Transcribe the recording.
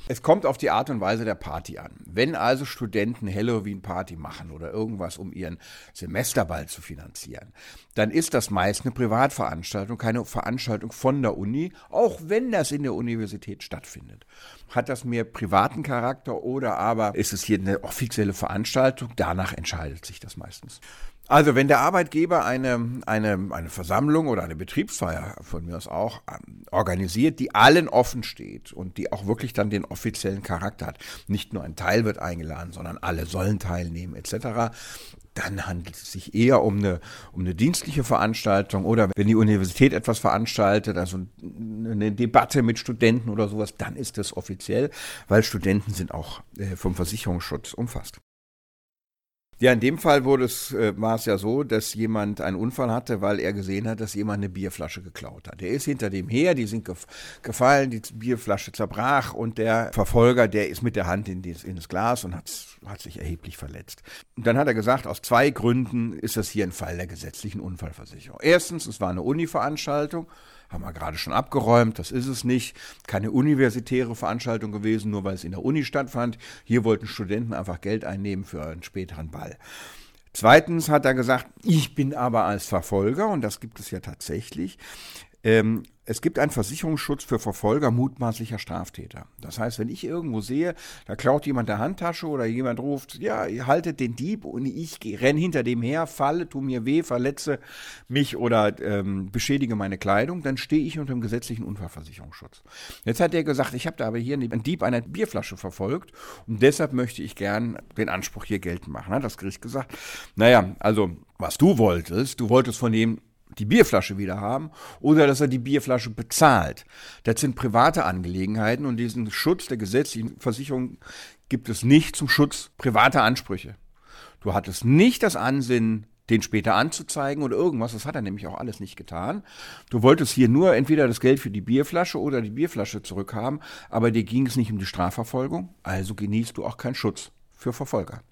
Es kommt auf die Art und Weise der Party an. Wenn also Studenten Halloween-Party machen oder irgendwas, um ihren Semesterball zu finanzieren, dann ist das meist eine Privatveranstaltung, keine Veranstaltung von der Uni, auch wenn das in der Universität stattfindet. Hat das mehr privaten Charakter oder aber ist es hier eine offizielle Veranstaltung? Danach entscheidet sich das meistens. Also wenn der Arbeitgeber eine Versammlung oder eine Betriebsfeier von mir aus auch organisiert, die allen offen steht und die auch wirklich dann den offiziellen Charakter hat, nicht nur ein Teil wird eingeladen, sondern alle sollen teilnehmen etc., dann handelt es sich eher um eine dienstliche Veranstaltung oder wenn die Universität etwas veranstaltet, also eine Debatte mit Studenten oder sowas, dann ist das offiziell, weil Studenten sind auch vom Versicherungsschutz umfasst. Ja, in dem Fall war es ja so, dass jemand einen Unfall hatte, weil er gesehen hat, dass jemand eine Bierflasche geklaut hat. Er ist hinter dem her, die sind gefallen, die Bierflasche zerbrach und der Verfolger, der ist mit der Hand in das Glas und hat sich erheblich verletzt. Und dann hat er gesagt, aus 2 Gründen ist das hier ein Fall der gesetzlichen Unfallversicherung. Erstens, es war eine Uni-Veranstaltung, haben wir gerade schon abgeräumt, das ist es nicht. Keine universitäre Veranstaltung gewesen, nur weil es in der Uni stattfand. Hier wollten Studenten einfach Geld einnehmen für einen späteren Ball. Zweitens hat er gesagt, ich bin aber als Verfolger, und das gibt es ja tatsächlich, es gibt einen Versicherungsschutz für Verfolger mutmaßlicher Straftäter. Das heißt, wenn ich irgendwo sehe, da klaut jemand der Handtasche oder jemand ruft, ja, ihr haltet den Dieb und ich renne hinter dem her, falle, tu mir weh, verletze mich oder beschädige meine Kleidung, dann stehe ich unter dem gesetzlichen Unfallversicherungsschutz. Jetzt hat er gesagt, ich habe da aber hier einen Dieb einer Bierflasche verfolgt und deshalb möchte ich gern den Anspruch hier geltend machen. Hat das Gericht gesagt, naja, also was du wolltest von dem die Bierflasche wieder haben oder dass er die Bierflasche bezahlt. Das sind private Angelegenheiten und diesen Schutz der gesetzlichen Versicherung gibt es nicht zum Schutz privater Ansprüche. Du hattest nicht das Ansinnen, den später anzuzeigen oder irgendwas, das hat er nämlich auch alles nicht getan. Du wolltest hier nur entweder das Geld für die Bierflasche oder die Bierflasche zurückhaben, aber dir ging es nicht um die Strafverfolgung, also genießt du auch keinen Schutz für Verfolger.